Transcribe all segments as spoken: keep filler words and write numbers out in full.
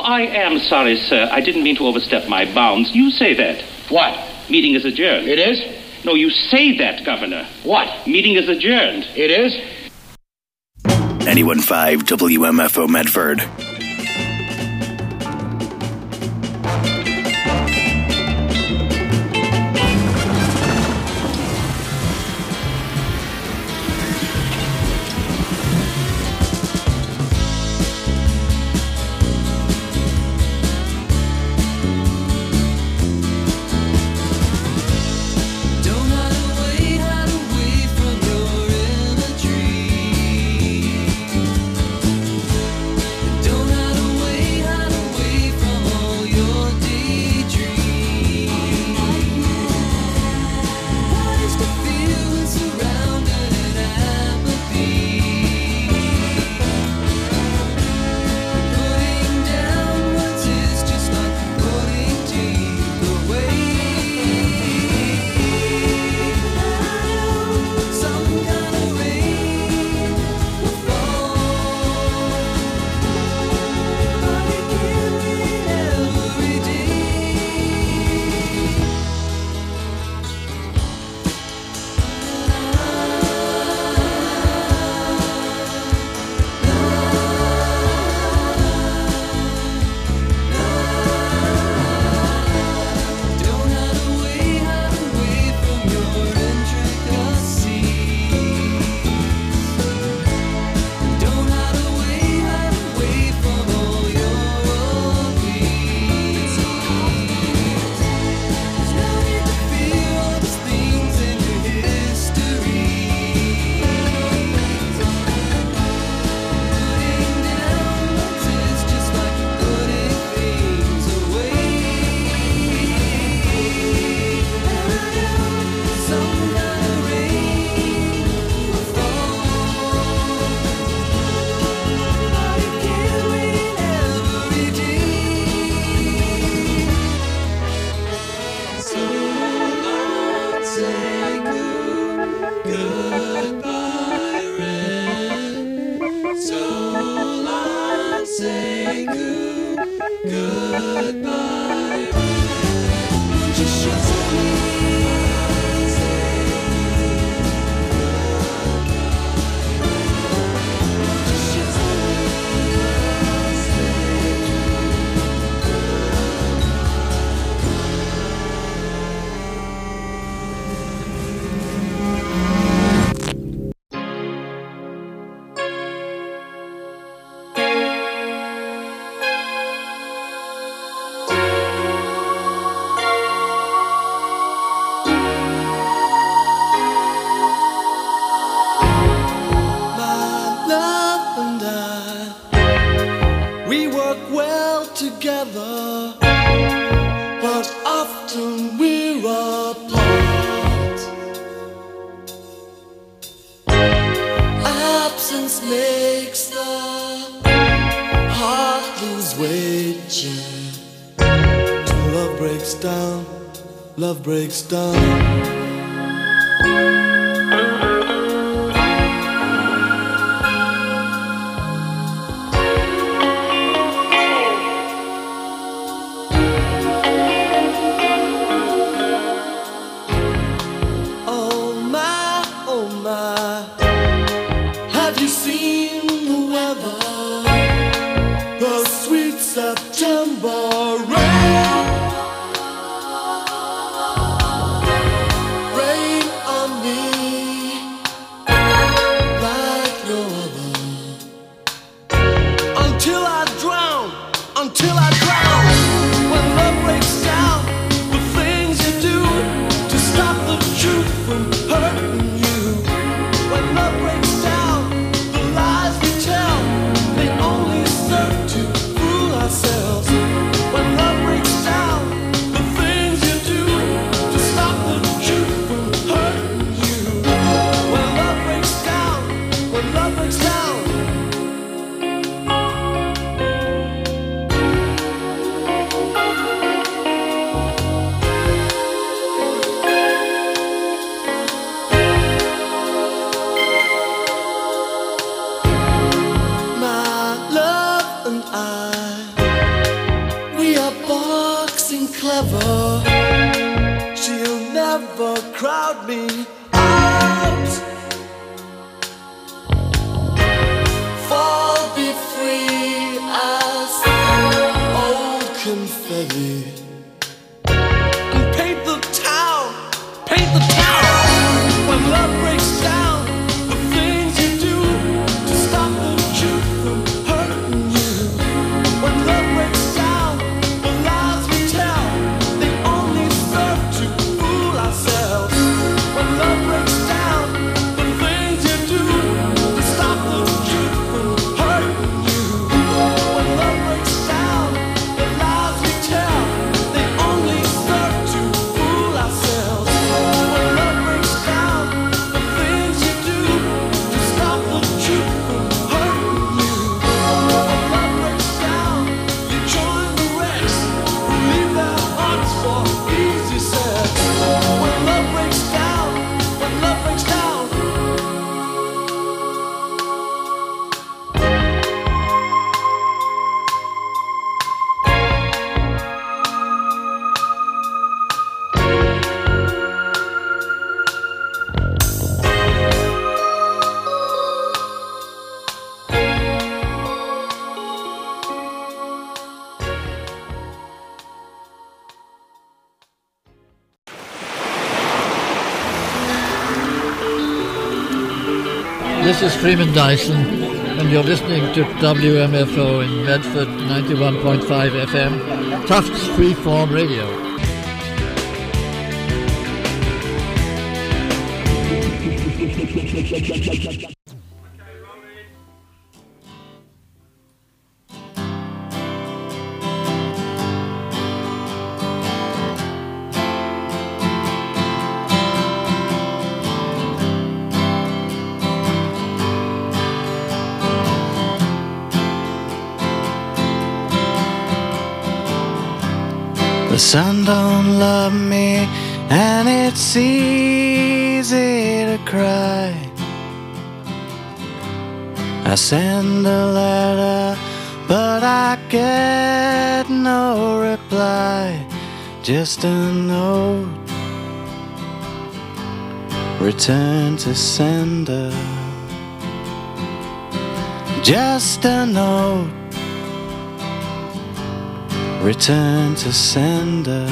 I am sorry, sir. I didn't mean to overstep my bounds. You say that. What? Meeting is adjourned. It is? No, you say that, Governor. What? Meeting is adjourned. It is? ninety-one point five W M F O Medford. Love breaks down. September rain. ferry and paint the town, paint the town. When love breaks down, the things you do to stop the truth from hurting you. When love breaks down, the lies we tell, they only serve to fool ourselves. When love breaks down, the things you do to stop the truth from hurting you. When love breaks down, the lies we tell, they only serve to fool ourselves. When love breaks down, the things you do to stop the truth from hurting you. When love breaks down, you join the wrecks who leave their hearts for easy sex. When love breaks down, when love breaks down. This is Freeman Dyson, and you're listening to W M F O in Medford, ninety-one point five F M, Tufts Freeform Radio. The sun don't love me, and it's easy to cry. I send a letter, but I get no reply. Just a note, return to sender. Just a note, return to sender.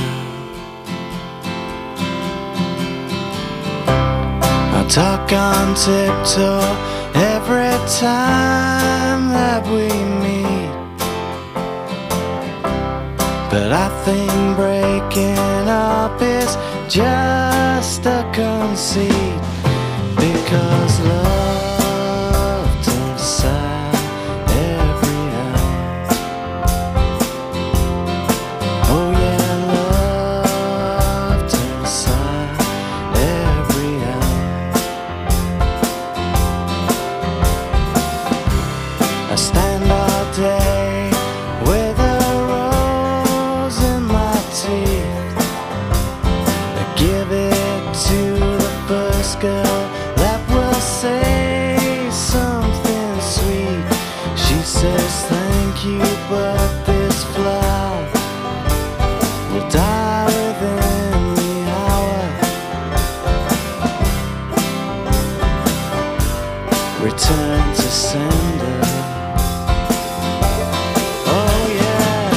I talk on tiptoe every time that we meet, but I think breaking up is just a conceit, because love turns sad every hour. Oh yeah, love turns sad every hour. I stand all day with a rose in my teeth. I give it to the first girl that will say something sweet. She says thank you, but this flower will die within the hour. Return to sender. Oh yeah.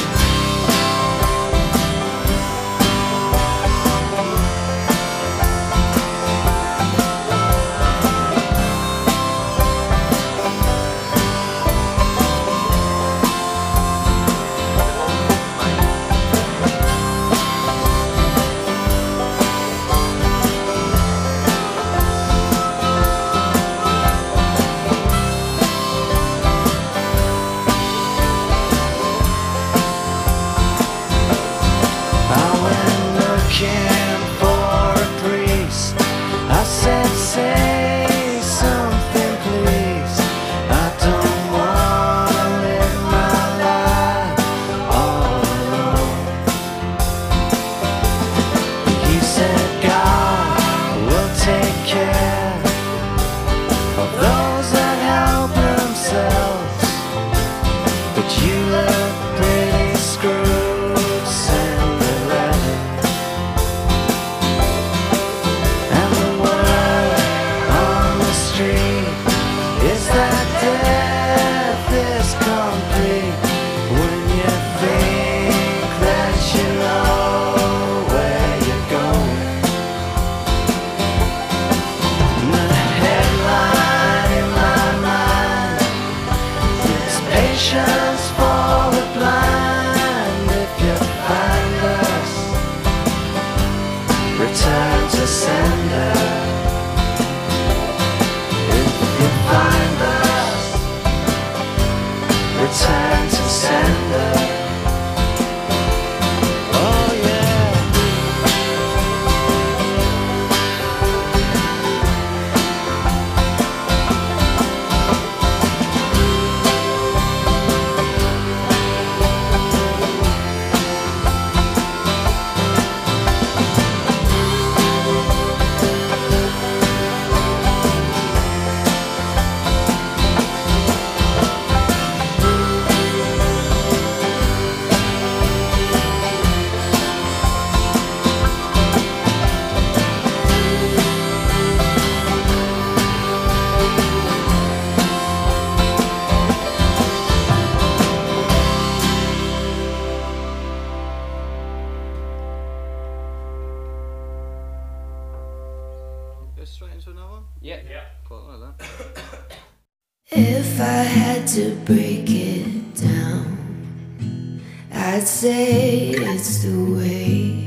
quite like that. If I had to break it down, I'd say it's the way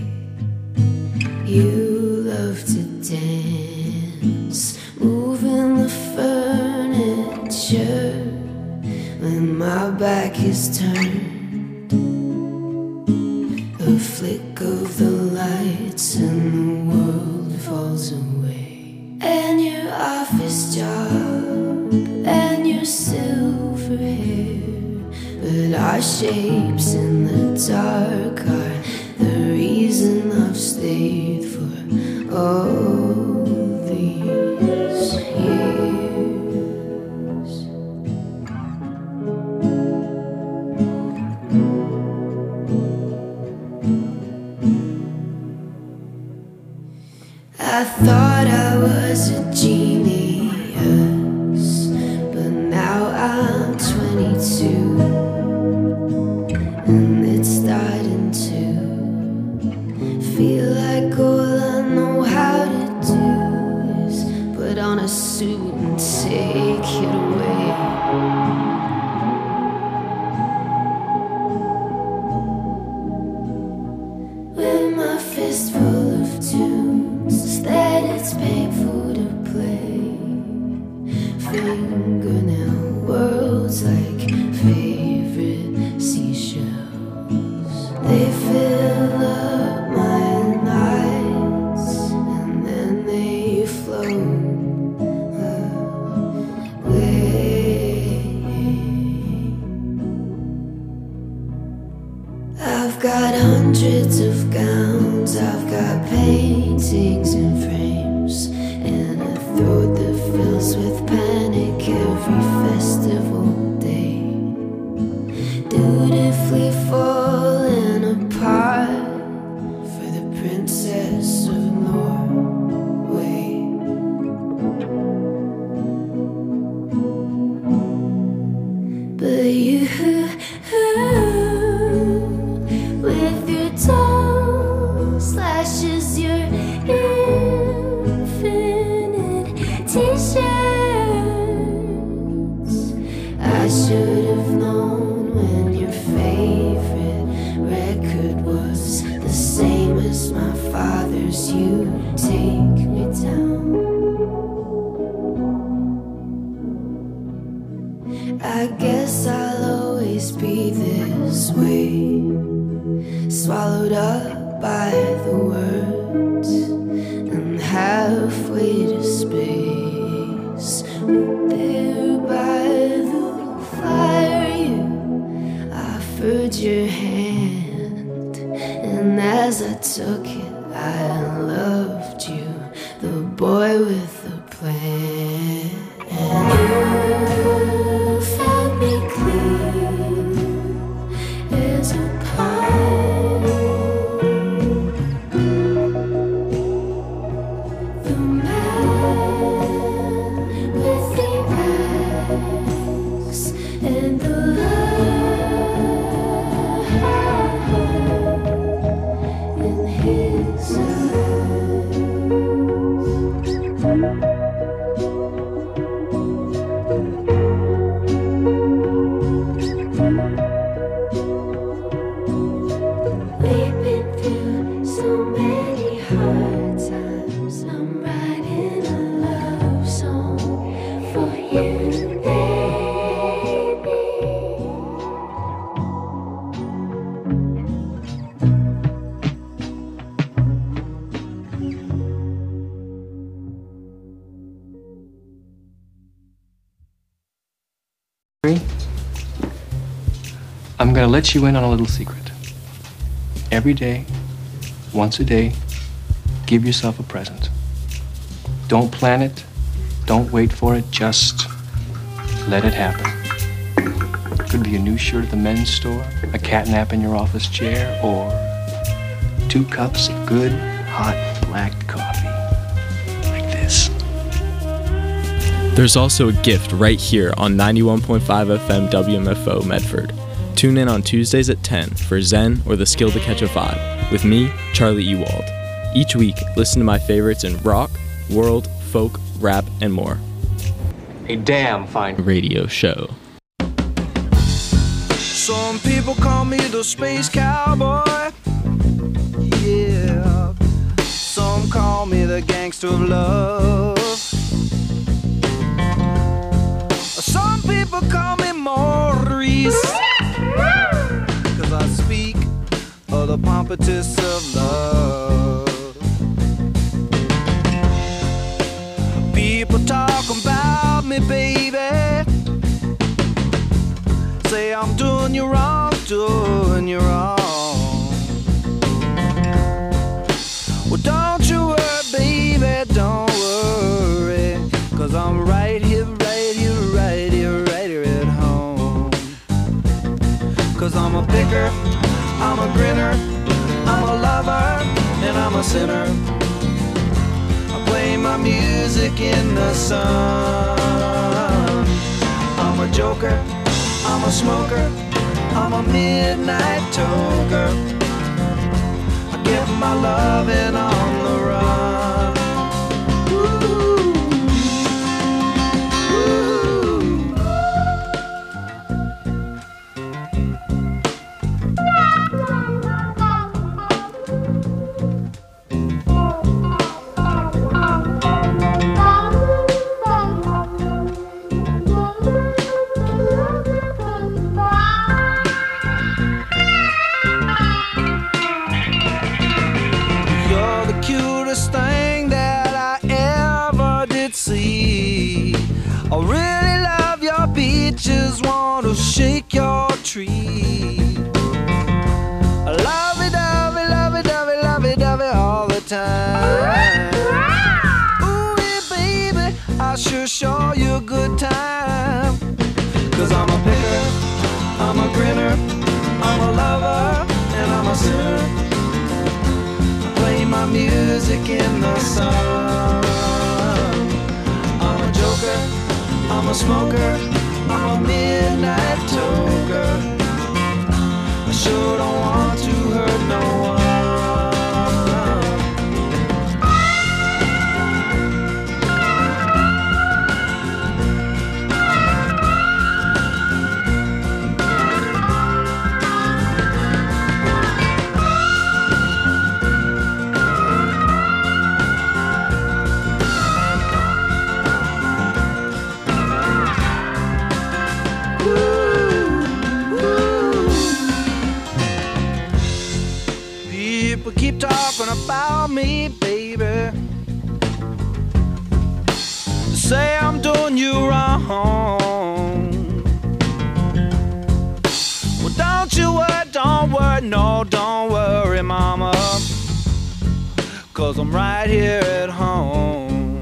you love to dance, moving the furniture when my back is turned. A flick of the lights and the world falls away. And your office job and your silver hair, but our shapes in the dark are the reason I've stayed for all these years. I thought I was a genius, but now I'm twenty-two, and it's starting to feel like all I know how to do is put on a suit and take it away. With my fist full of tunes that it's painful to play, fingernail worlds like favorite seashells. They fill up my nights and then they float away. I've got hundreds of gowns, I've got paintings in frames, and a throat that fills with panic every festival day. Dutifully falling apart for the princess of Norway. But you, with your tongue slashes your infinite t-shirts, I should have known when your favorite record was the same as my father's. You take me down. I guess I'll always be this way, swallowed up by the words and halfway to space. There by the fire you offered your hand, and as I took it I loved you, the boy with the plan. You found me clean as a pie. The man with the axe and the light in his eyes. I'm gonna let you in on a little secret. Every day, once a day, give yourself a present. Don't plan it, don't wait for it, just let it happen. Could be a new shirt at the men's store, a cat nap in your office chair, or two cups of good, hot, black coffee. Like this. There's also a gift right here on ninety-one point five F M W M F O Medford. Tune in on Tuesdays at ten for Zen or the Skill to Catch a Vibe with me, Charlie Ewald. Each week, listen to my favorites in rock, world, folk, rap, and more. a damn fine radio show. Some people call me the space cowboy. Yeah. Some call me the gangster of love. Some people call me Maurice, 'cause I speak of the pompatus of love. People talk about me, baby, say I'm doing you wrong, doing you wrong. Well, don't you worry, baby, don't worry, 'cause I'm right here, right here, right here, right here at home. 'Cause I'm a picker, I'm a grinner, I'm a lover, and I'm a sinner. I play my music in the sun. I'm a joker, I'm a smoker, I'm a midnight toker. I get my loving on the run. Ooh, thing that I ever did see. I really love your beaches, want to shake your tree. I love it, love it, love it, love it, love it, love it all the time. Ooh, yeah, baby, I sure show you a good time. 'Cause I'm a picker, I'm a grinner, I'm a lover, and I'm a sinner. Play my music in the sun. I'm a joker, I'm a smoker, I'm a midnight toker. I sure don't want to hurt no one. People keep talking about me, baby. Say I'm doing you wrong. Well, don't you worry, don't worry, no, don't worry, mama, 'cause I'm right here at home.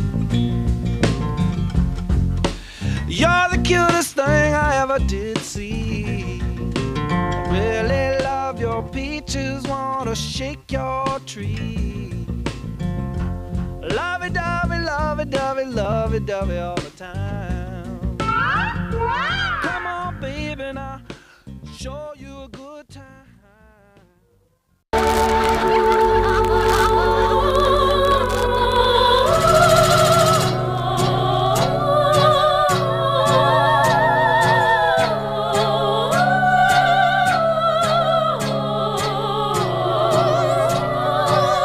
You're the cutest thing I ever did see. I really love your peaches, wanna shake your tree. Love it, dovey, love it, dovey, love it, dovey all the time. Come on, baby, now show you a good time.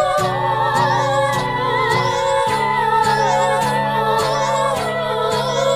Oh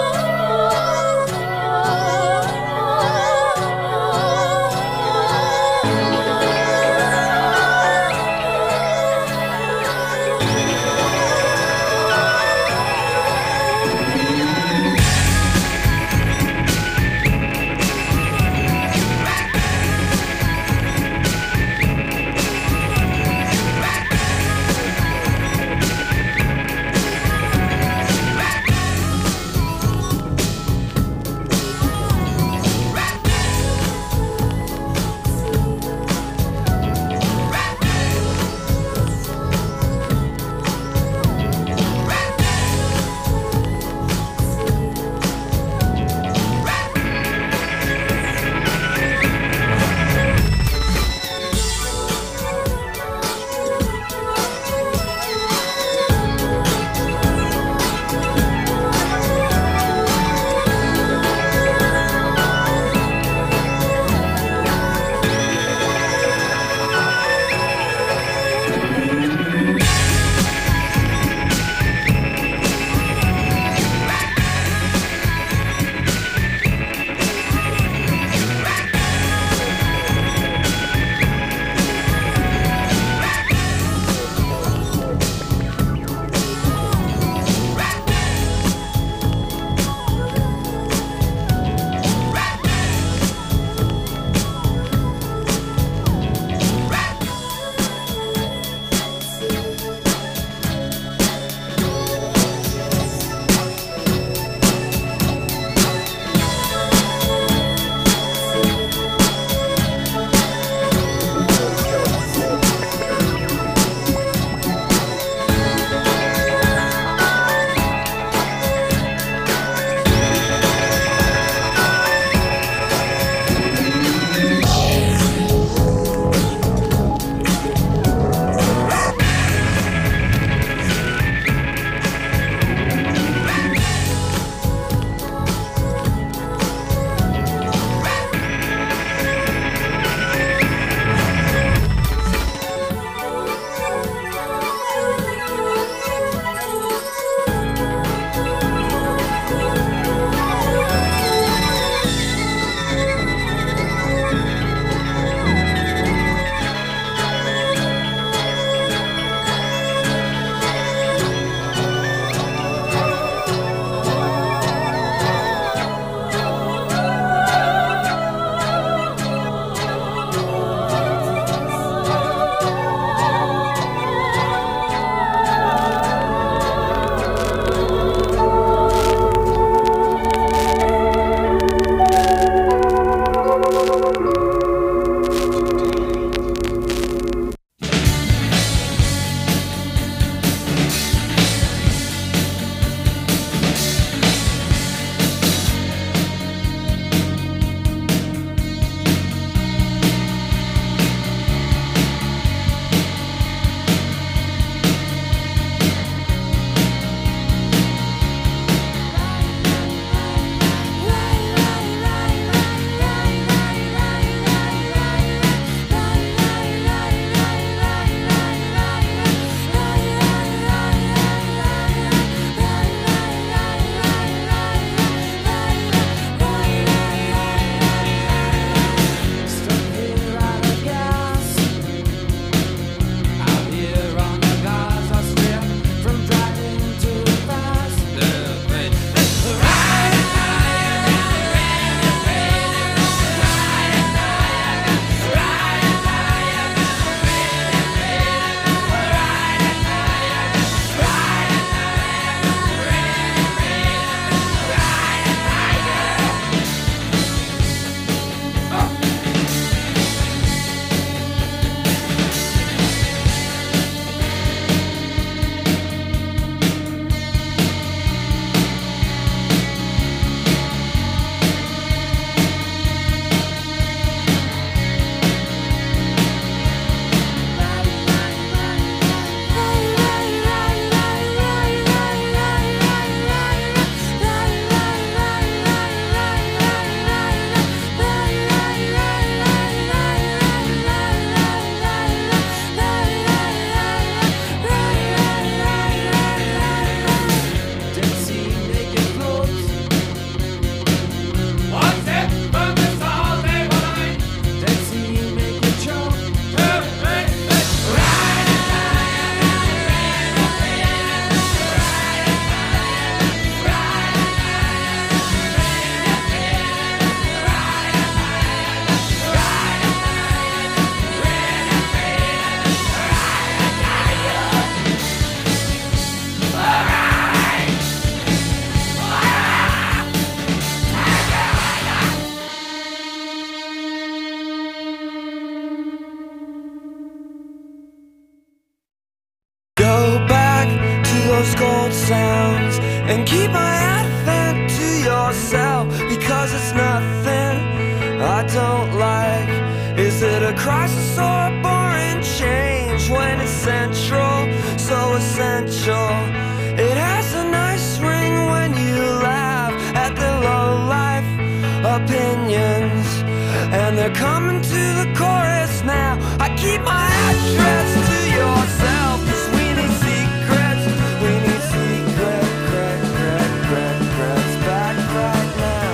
sounds and keep my advent to yourself, because it's nothing I don't like. Is it a crisis or a boring change when it's central, so essential? It has a nice ring when you laugh at the low-life opinions, and they're coming to the chorus now. I keep my address to yourself, 'cause we need secrets, we need secret, crack, crack, crack, cracks back right now.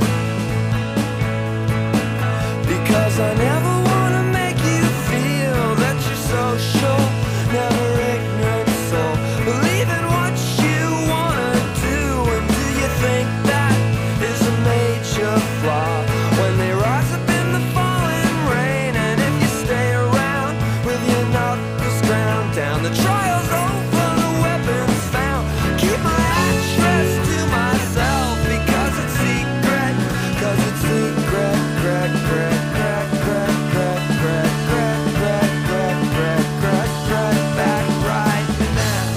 Because I never wanna make you feel that you're social, never ignorant soul, believe in what you wanna do. And do you think that is a major flaw when they rise up in the falling rain? And if you stay around with your knuckles ground down, the trial's over, the weapons found. Keep my address to myself, because it's secret, 'cause it's secret, crack, crack, crack, crack, crack, crack, crack, crack, crack, crack, crack, crack, back right now.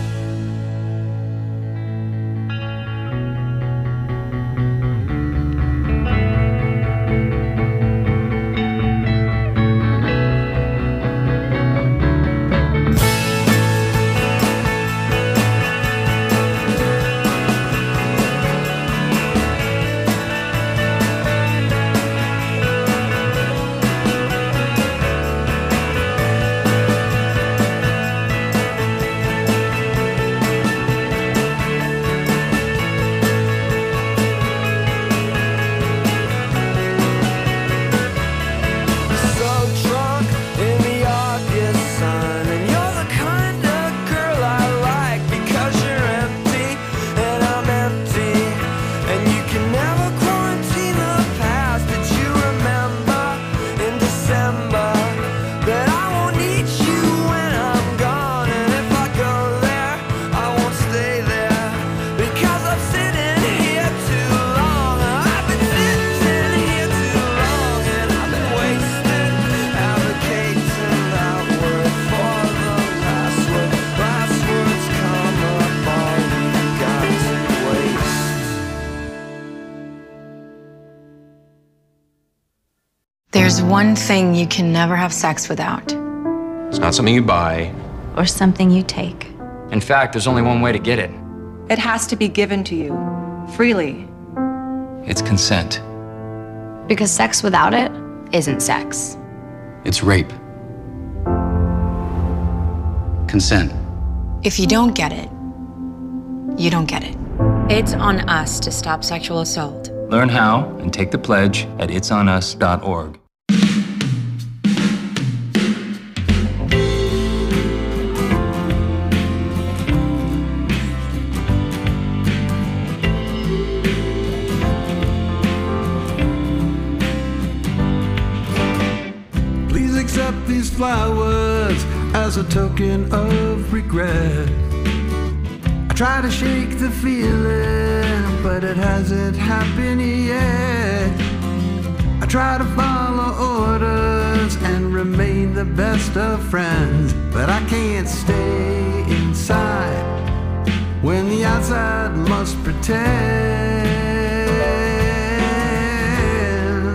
So drunk in the August sun, and you're the kind of girl I like, because you're empty and I'm empty, and you can never quarantine the past. Did you remember in December that I won't need you when I'm gone? And if I go there, I won't stay there, because I'm sitting here too long. I've been sitting here too long, and I've been wasted advocating that word for the last word. Last words come up, all we got to waste. There's one thing you can never have sex without. It's not something you buy. Or something you take. In fact, there's only one way to get it. It has to be given to you, freely. It's consent. Because sex without it isn't sex. It's rape. Consent. If you don't get it, you don't get it. It's on us to stop sexual assault. Learn how and take the pledge at its on us dot org. Please accept these flowers as a token of regret. I try to shake the feeling, but it hasn't happened yet. I try to follow orders and remain the best of friends, but I can't stay inside when the outside must pretend.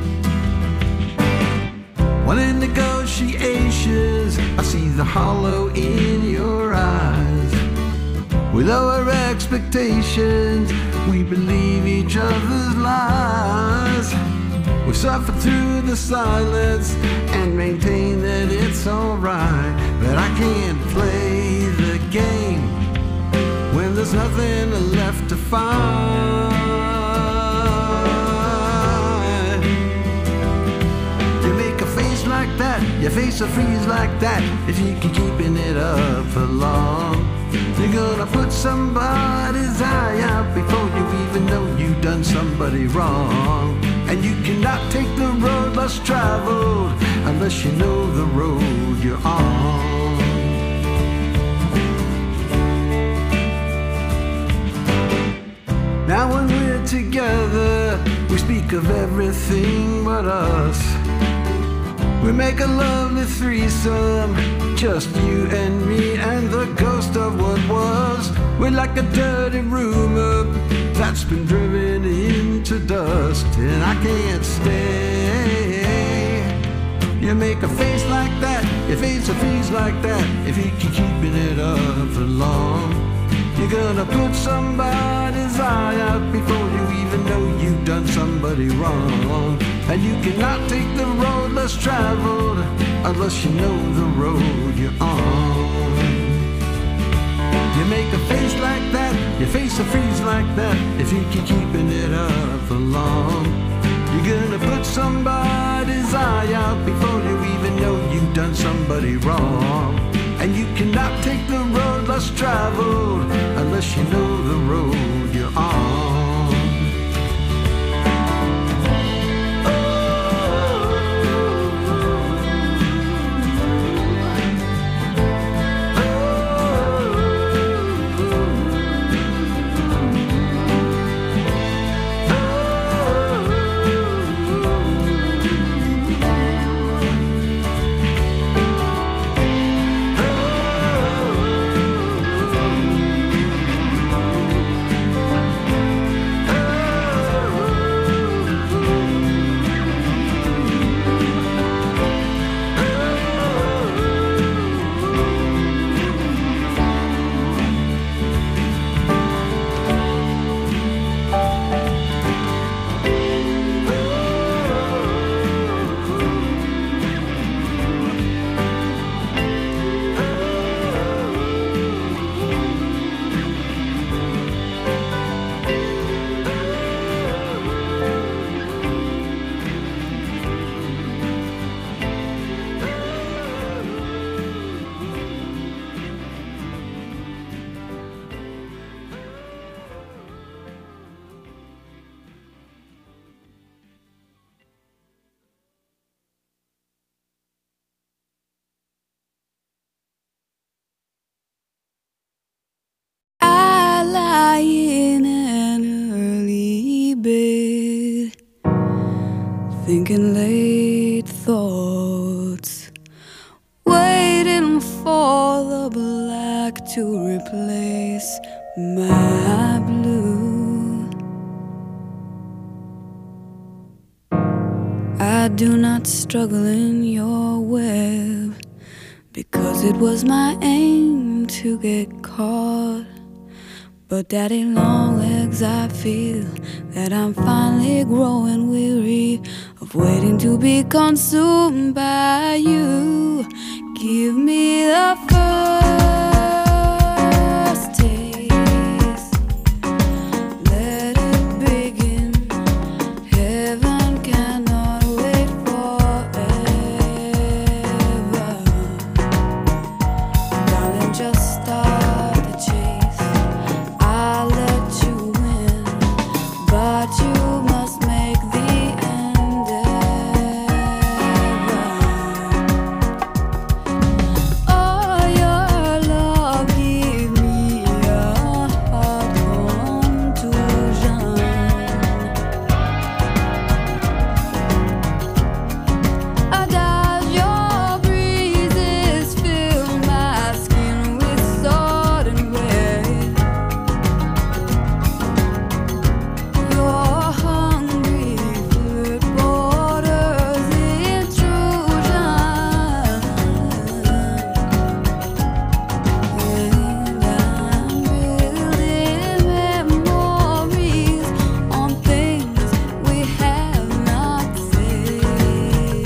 When in negotiations, I see the hollow in your eyes. With our expectations, we believe each other's lies. We've suffered through the silence and maintain that it's alright, but I can't play the game when there's nothing left to find. You make a face like that, your face will freeze like that, if you keep keeping it up for long. You're gonna put somebody's eye out before you even know you've done somebody wrong. And you cannot take the road less traveled unless you know the road you're on. Now when we're together, we speak of everything but us. We make a lovely threesome, just you and me and the ghost of what was. We're like a dirty rumor that's been driven into dust, and I can't stay. You make a face like that, your face a freeze like that. If you keep keeping it up for long, you're gonna put somebody's eye out before you even know you've done somebody wrong. And you cannot take the road less traveled unless you know the road you're on. You make a face like that, your face a freeze like that. If you keep keeping it up for long, you're gonna put somebody's eye out before you even know you've done somebody wrong. And you cannot take the road less traveled unless you know the road you're on. Thinking late thoughts, waiting for the black to replace my blue. I do not struggle in your web, because it was my aim to get caught. But daddy long legs, I feel that I'm finally growing weary of waiting to be consumed by you. Give me the first taste, let it begin. Heaven cannot wait forever. Darling, just start the chase. I'll let you win, but you must make the endeavor. Oh, your love give me a heart contusion. Does your breezes fill my skin with sudden weight? Your hungry foot borders intrusion, and I'm building memories on things we have not said.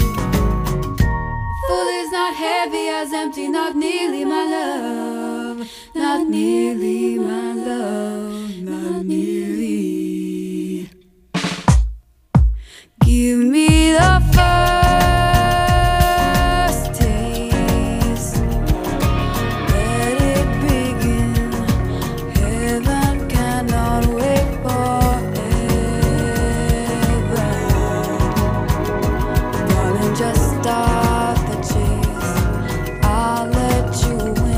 Full is not heavy as empty, not nearly my love, not nearly my love, not nearly. Give me the first taste, let it begin. Heaven cannot wait forever. Darling, just start the chase. I'll let you win,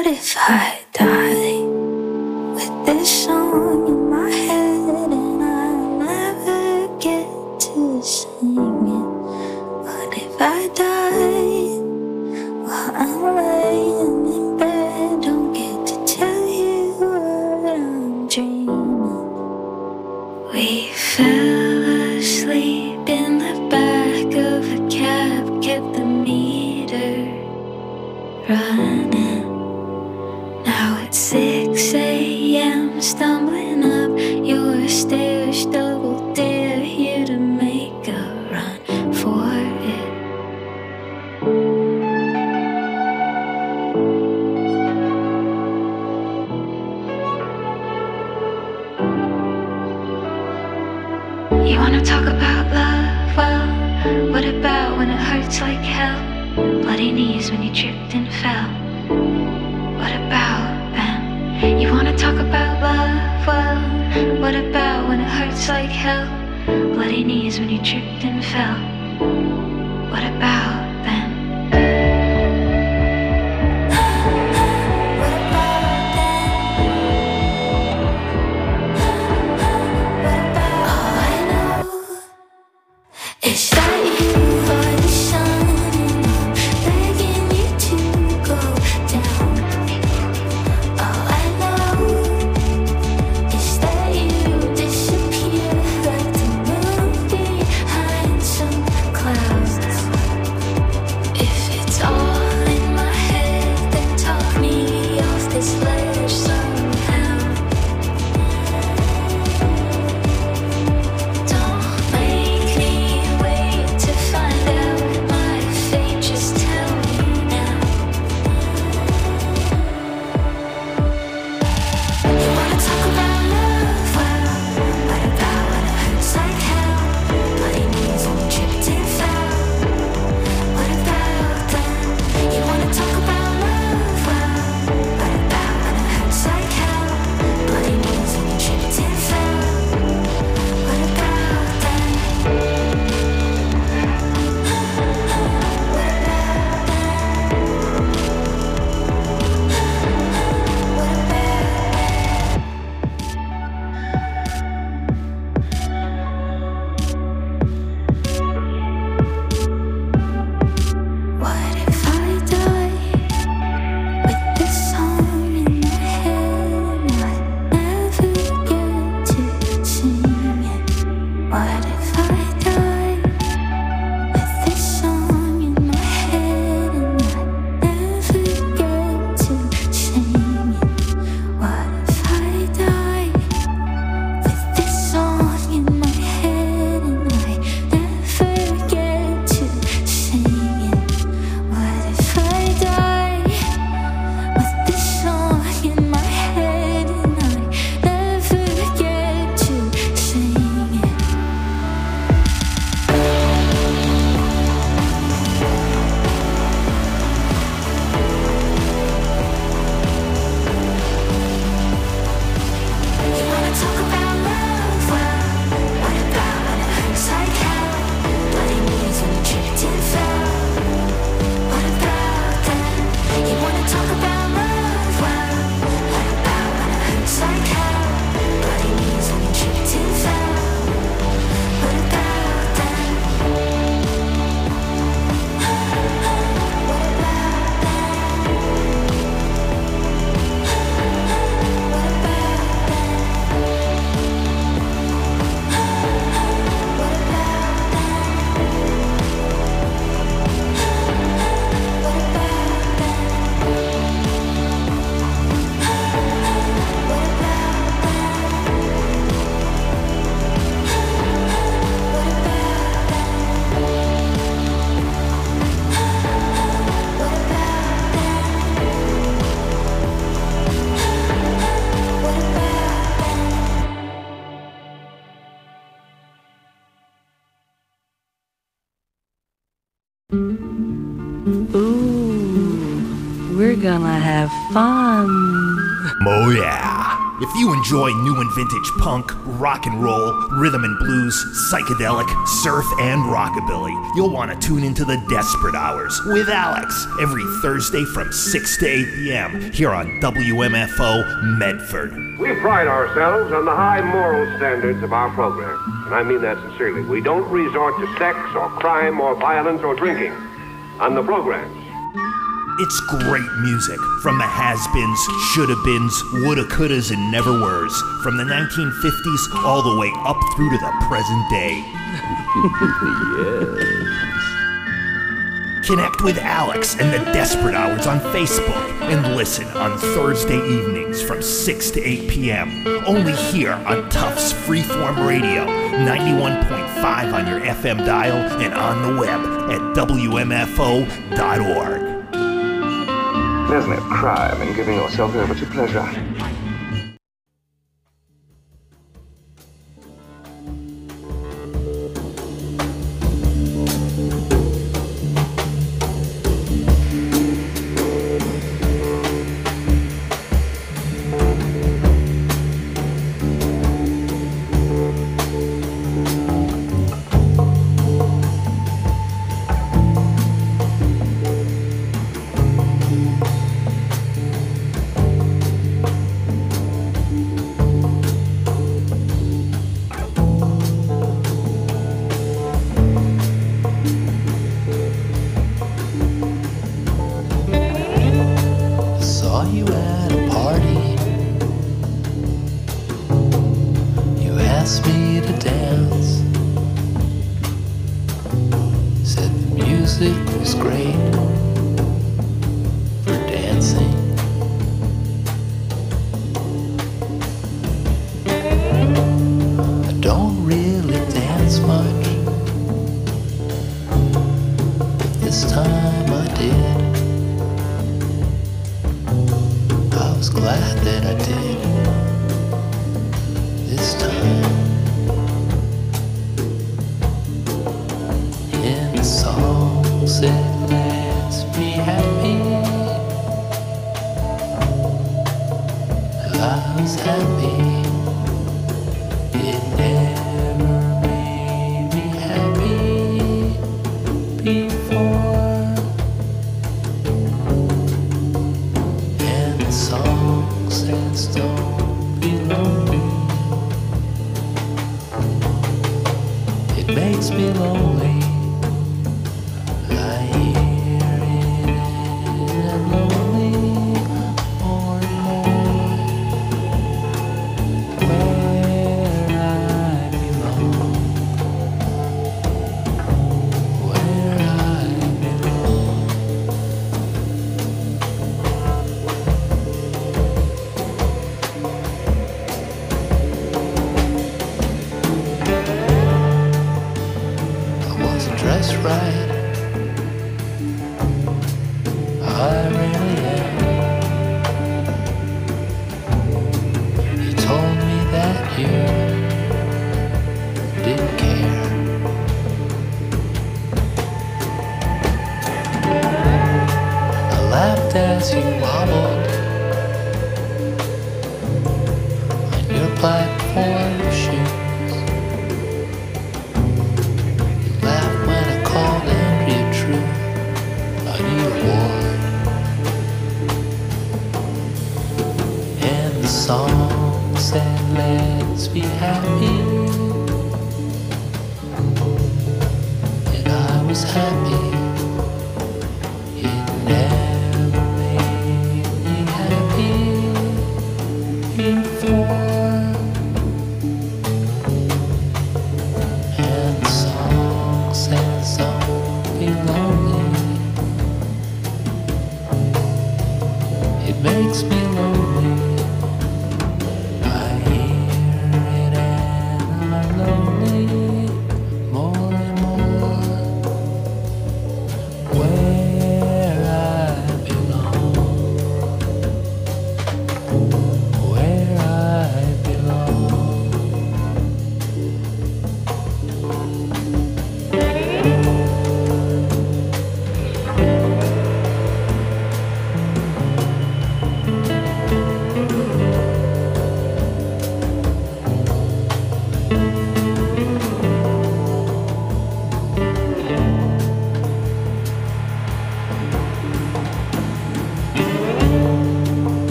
What if I die with this song in my head and I never get to sing it? What if I die while I'm laying in bed? Don't get to tell you what I'm dreaming. We fell asleep in the back of a cab, kept the meter running. Now it's six a.m. stumbling up your stairs, double dare here to make a run for it. You wanna talk about love? Well, what about when it hurts like hell? Bloody knees when you tripped and fell. What about them? You wanna talk about love? Well, what about when it hurts like hell? Bloody knees when you tripped and fell. What about them? Is that you are the sun, begging you to go down? All I know is that you disappear like the moon behind some clouds. If it's all in my head, then talk me off this ledge somehow. Don't make me wait to find out my fate, just tell me now. You wanna talk about love? Well, what about when it hurts like hell? Bloody knees when you tripped and fell. What about then? You wanna talk about love? Well, what about when it hurts like hell? Bloody knees when you tripped and fell. What about then? What if I die with this song in my head and I never get to sing it? What if I die with this song in my head and I never get to sing it? What if I die with this song in my head and I never get to sing it? What if I die with this song in my head and I never get to sing it? You wanna talk about love? Well, what about when it hurts like hell? Bloody knees when you tripped and fell. What about then? You wanna talk about love? Well, what about when it hurts like hell? Bloody knees when you tripped and fell. What about then? What about then? What about then? What about Ooh, we're gonna have fun. Oh yeah. If you enjoy new and vintage punk, rock and roll, rhythm and blues, psychedelic, surf, and rockabilly, you'll want to tune into the Desperate Hours with Alex every Thursday from six to eight p.m. here on W M F O Medford. We pride ourselves on the high moral standards of our program, and I mean that sincerely. We don't resort to sex or crime or violence or drinking on the programs. It's great music from the has-beens, shoulda-beens, woulda, couldas, and never-weres, from the nineteen fifties all the way up through to the present day. Yes. Connect with Alex and the Desperate Hours on Facebook and listen on Thursday evenings from six to eight p.m. only here on Tufts Freeform Radio, ninety-one point five on your F M dial and on the web at W M F O dot org. There's no crime in giving yourself over to pleasure.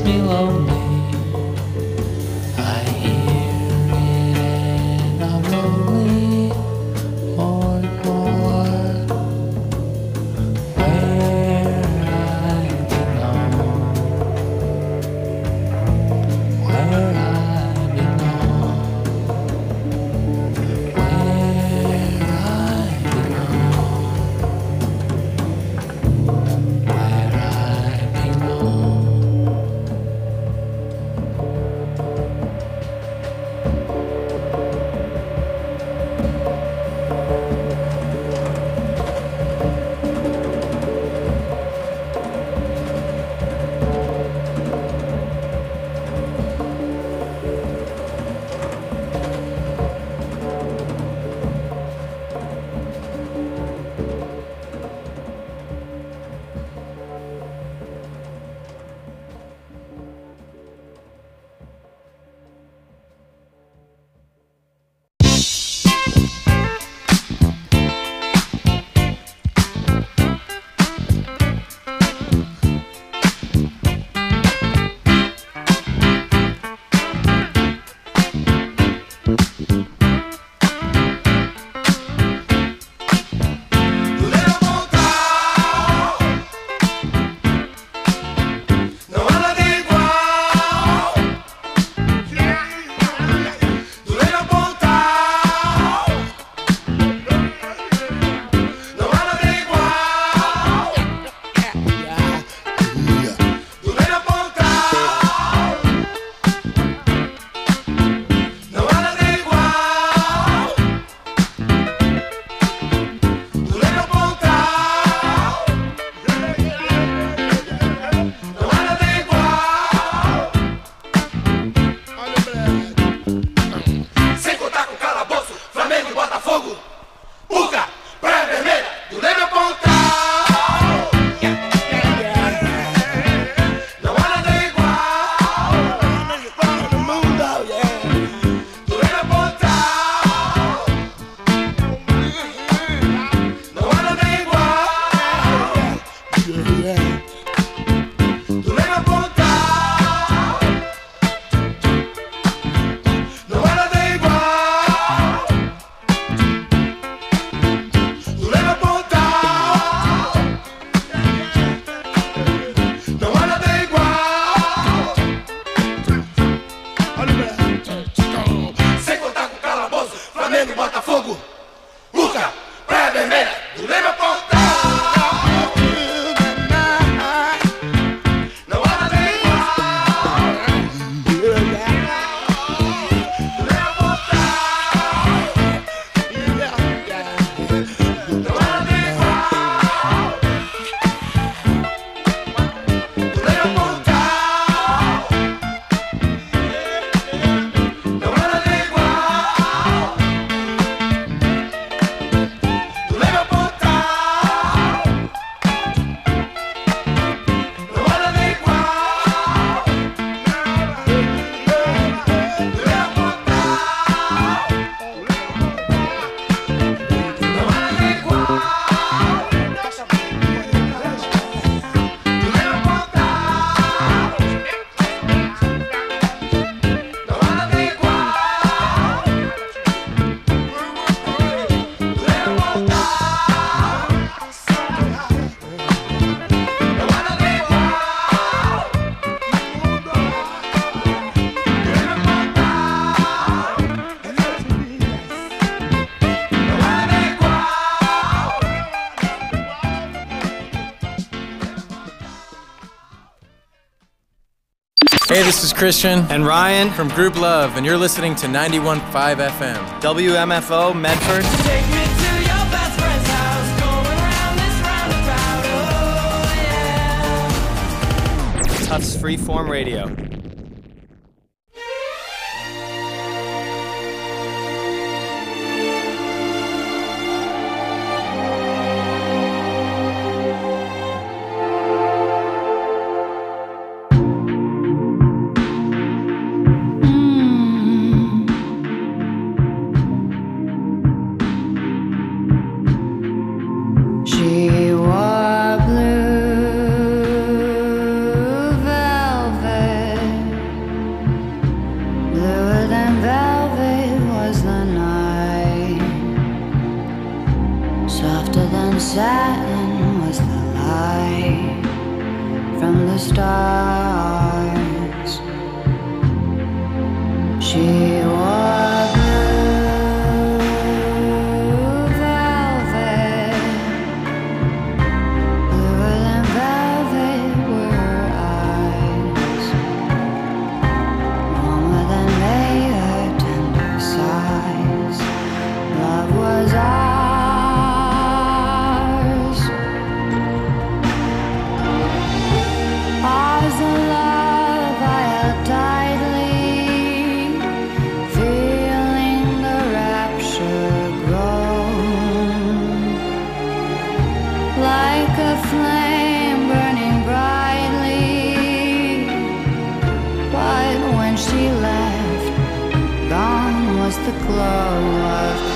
me lonely. I hear it and I'm lonely more and more. Where I belong, where I belong, where I belong, where I belong. Hey, this is Christian and Ryan from Group Love, and you're listening to ninety-one point five F M. W M F O Medford. Take me to your best friend's house, going round this roundabout, oh yeah. Tufts Freeform Radio. She wore blue velvet. the stars. She wore blue velvet, bluer than velvet were her eyes, warmer than May, her tender sighs. Love was ours, ours the love I held tightly, feeling the rapture grow, like a flame burning brightly. But when she left, gone was the glow of